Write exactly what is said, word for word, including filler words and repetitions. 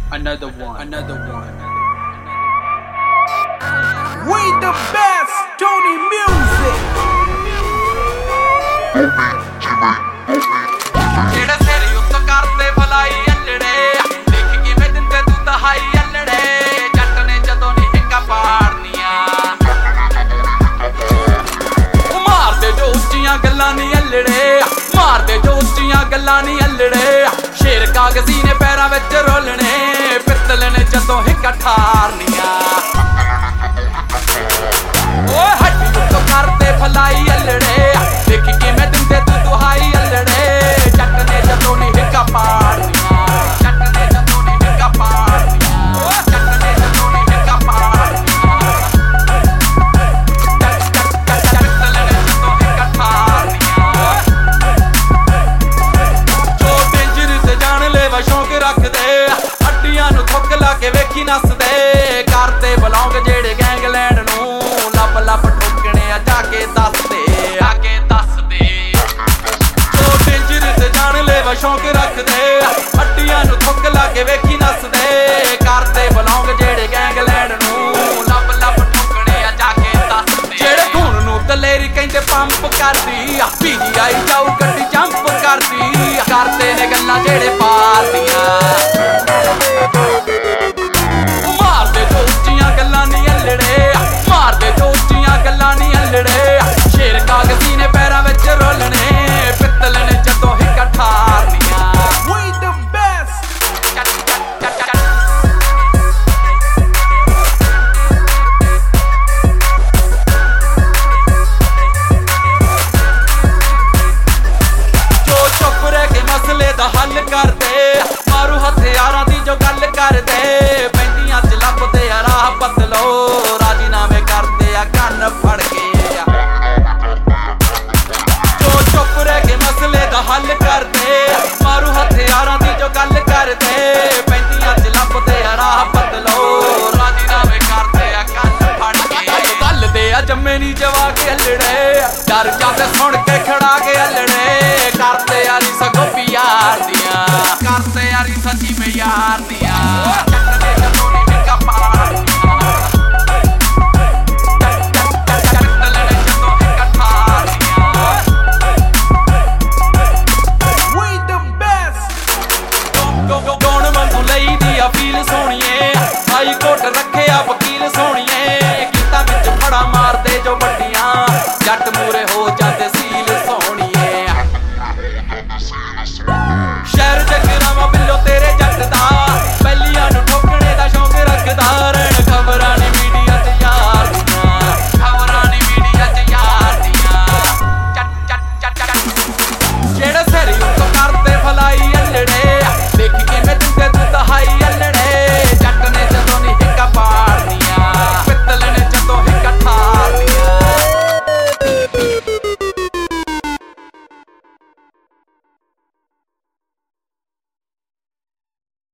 Another one, another one. We the best, Tony Music. ਜਿਹੜੇ ਸਿਰ ਉੱਤੋਂ ਕਰਦੇ ਭਲਾਈ ਅੱਲੜੇ ਦੇਖ ਕਿਵੇਂ ਦਿੰਦੇ ਤੂੰ ਦਹਾਈ ਅੱਲੜੇ ਜੱਟ ਨੇ ਜਦੋਂ ਨੀ ਹਿੱਕਾਂ ਪਾੜਨੀਆਂ ਉਹ ਮਾਰਦੇ ਜੋ ਉੱਚੀਆਂ ਗੱਲਾਂ ਨੀ ਅੱਲੜੇ ਮਾਰਦੇ ਜੋ ਉੱਚੀਆਂ ਗੱਲਾਂ ਨੀ ਅੱਲੜੇ ਸ਼ੇਰ ਕਾਗਜ਼ੀ ਨੇ ਪੈਰਾਂ ਵਿੱਚ ਰੋਲਣੇ ਪਿੱਤਲ ਨੇ ਜਦੋਂ ਹਿੱਕਾਂ ਠਾਰਨੀਆਂ ਓਏ ਹੱਡੀ ਉੱਤੋਂ ਕਰਦੇ ਭਲਾਈ ਅੱਲੜੇ ਦੇਖ ਕਿਵੇਂ ਦਿੰਦੇ ਤੂੰ ਦਹਾਈ ਅੱਲੜੇ ਜੱਟ ਨੇ ਜਦੋਂ ਨੀ ਹਿੱਕਾਂ ਪਾੜਨੀਆਂ ਜੱਟ ਨੇ ਜਦੋਂ ਨੀ ਹਿੱਕਾਂ ਪਾੜਨੀਆਂ ਜੱਟ ਨੇ ਜਦੋਂ ਨੀ ਹਿੱਕਾਂ ਪਾੜਨੀਆਂ ਜੱਟ ਜੱਟ ਜੱਟ ਨੇ ਜਦੋਂ ਹਿੱਕਾਂ ਠਾਰਨੀਆਂ ਜੋ ਡੇਂਜਰ ਤੇ ਜਾਣ ਲੈਵਾ ਸ਼ੌਂਕ ਰੱਖਦੇ ਹੱਡੀਆਂ ਨੂੰ ਥੁੱਕ ਲਾ ਕੇ ਵੇਖੀ ਨੱਸਦੇ ਕਰਦੇ ਬਲੌਂਗ ਜਿਹੜੇ ਗੈਂਗਲੈਂਡ ਨੂੰ ਲੱਭ ਲੱਭ ਠੋਕਣੇ ਆ ਜਾ ਕੇ ਦੱਸਦੇ ਆ ਕੇ ਦੱਸਦੇ ਜੋ ਡੇਂਜਰ ਤੇ ਜਾਣ ਲੈਵਾ ਸ਼ੌਂਕ ਰੱਖਦੇ ਹੱਡੀਆਂ ਨੂੰ ਥੁੱਕ ਲਾ ਕੇ ਵੇਖੀ ਨੱਸਦੇ ਕਰਦੇ ਬਲੌਂਗ ਜਿਹੜੇ ਗੈਂਗਲੈਂਡ ਨੂੰ ਲੱਭ ਲੱਭ ਠੋਕਣੇ ਆ ਜਾ ਕੇ ਦੱਸਦੇ ਜਿਹੜੇ ਖੂਨ ਨੂੰ ਦਲੇਰੀ ਕਹਿੰਦੇ ਪੰਪ ਕਰਦੀ ਆ ਪੀਜੀਆਈ ਜਾਊ ਗੱਡੀ ਜੰਪ ਕਰਦੀ ਕਰਦੇ ਨੇ ਗੱਲਾਂ ਜਿਹੜੇ ਪਾਲਦੀਆਂ ਮਾਰਦੇ ਜੋ ਉੱਚੀਆਂ ਗੱਲਾਂ ਨੀ ਅੱਲੜੇ ਮਾਰਦੇ ਜੋ ਉੱਚੀਆਂ ਗੱਲਾਂ ਨੀ ਅੱਲੜੇ ਸ਼ੇਰ ਕਾਗਜ਼ੀ ਨੇ ਪੈਰਾਂ ਵਿੱਚ ਰੋਲਣੇ ਪਿੱਤਲ ਨੇ ਜਦੋਂ ਹਿੱਕਾਂ ਠਾਰਨੀਆਂ We the best. ਜੋ ਚੁੱਪ ਰਹਿ ਕੇ ਮਸਲੇ ਦਾ ਹੱਲ ਕਰਦੇ ਮਾਰੂ ਹਥਿਆਰਾਂ ਦੀ ਜੋ ਗੱਲ ਕਰਦੇ ਪੈਂਦੀਆਂ ਚ ਲੱਭਦੇ ਆ ਰਾਹ ਬਦਲੋ ਰਾਜੀਨਾਮੇ ਕਰਦੇ ਆ ਕੰਨ ਫੜ ਕੇ ਜੋ ਚੁੱਪ ਰਹਿ ਕੇ ਮਸਲੇ ਦਾ ਹੱਲ ਕਰਦੇ ਮਾਰੂ ਹਥਿਆਰਾਂ ਦੀ ਜੋ ਗੱਲ ਕਰਦੇ ਪੈਂਦੀਆਂ ਚ ਲੱਭਦੇ ਆ ਰਾਹ ਬਦਲੋ ਰਾਜੀਨਾਮੇ ਕਰਦੇ ਆ ਕੰਨ ਫੜ ਕੇ ਗੱਲ ਦੇ ਆ ਜੰਮੇ ਨੀ ਜਵਾ ਕੇ ਅੱਲੜੇ ਡਰ ਜਾਂਦੇ ਸੁਣ ਕੇ ਖੜਾ ਕੇ ਅੱਲੜੇ ਕਰਦੇ ਯਾਰੀ ਸਗੋਂ ਪਿਆਰ ਦੀਆਂ ਕਰਦੇ ਯਾਰੀ ਸੱਚੀ ਮਿਆਰ ਦੀਆਂ